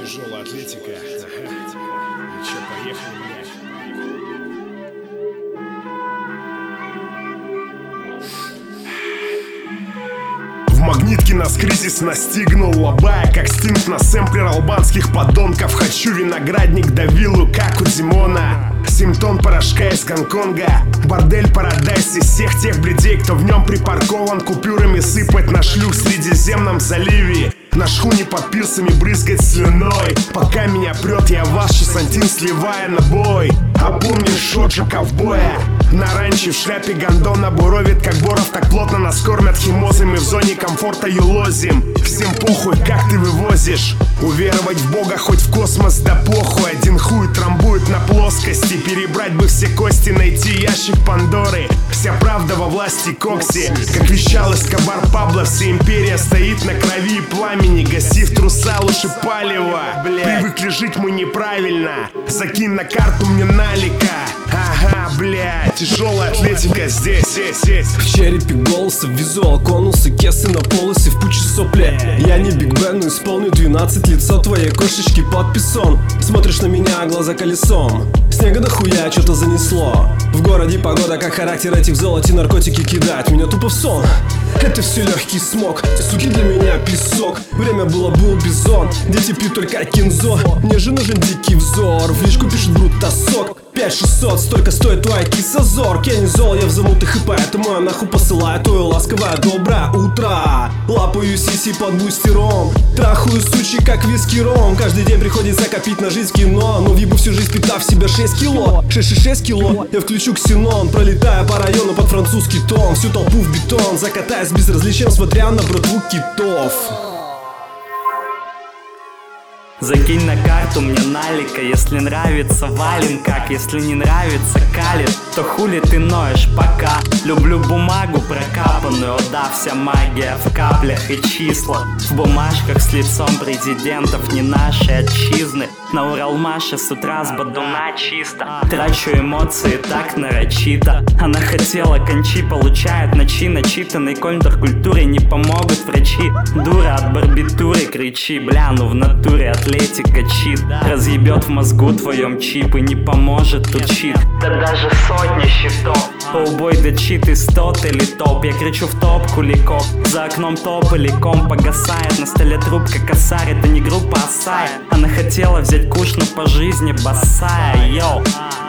Тяжелая атлетика. Ну чё, поехали, блядь. В магнитке нас кризис настигнул, лобая как стинг на сэмплер албанских подонков. Хочу виноградник да виллу, как у Димона. 7 тонн порошка из Гонконга. Бордель Парадайз из всех тех блядей, кто в нем припаркован. Купюрами сыпать на шлюх в Средиземном заливе. На шхуне под пирсами брызгать слюной. Пока меня прет, я ваш Сантин сливая на бой. А помнишь Шоджа ковбоя? На ранче в шляпе гондона буровит как Боров. Так плотно нас кормят химозами, в зоне комфорта юлозим. Всем похуй, как ты вывозишь. Уверовать в Бога хоть в космос, да похуй. Один хуй трамбует на плоскости. Перебрать бы все кости, найти ящик Пандоры. Вся правда во власти Кокси. Как вещал Эскобар Пабло, вся империя стоит на крови и пламени. Гаси в труса лучше палева. Привыкли жить мы неправильно. Закинь на карту мне налика. Ага, блядь, тяжелая атлетика здесь. В черепе голоса, визуал конусы, кесы на полосе, в пуче сопли. Я не Биг Бен, но исполню 12 лицо твоей кошечки под писон. Смотришь на меня, глаза колесом. Снега дохуя, что-то занесло. В городе погода, как характер этих в золоте наркотики кидает меня тупо в сон. Это все легкий смог, суки для меня песок. Время было, был бизон, дети пьют только кинзо. Мне же нужен дикий взор, в личку пишет брутасок. 5600, столько стоит твоя кисозор. Кенни зол, я в замутых и поэтому я нахуй посылаю твое ласковое доброе утро. Лапаю сиси под бустером, трахаю сучи как виски ром. Каждый день приходится копить на жизнь кино, но въебу всю жизнь питав себя 6 кило. 6 кило, я включу ксенон, пролетая по району под французский тон. Всю толпу в бетон, закатая с безразличием, смотря на братву китов. Закинь на карту мне налика, если нравится валим как, если не нравится калит, то хули ты ноешь пока. Люблю бумагу прокапанную, да, вся магия в каплях и числах. В бумажках с лицом президентов не нашей отчизны. На Уралмаше с утра с бадуна чисто. Трачу эмоции так нарочито. Она хотела кончи, получает ночи. Начитанной контркультуре не помогут врачи. Дура от барбитуры кричи, бля, ну в натуре атлетика чит. Разъебет в мозгу твоем чип и не поможет тут чит. Да даже сотни щитов. Оубой да чит из тот или топ. Я кричу в топ куликов. За окном топ или комп погасает. На столе трубка косарь, это не группа Асай. Она хотела взять куш, но по жизни босая, йоу.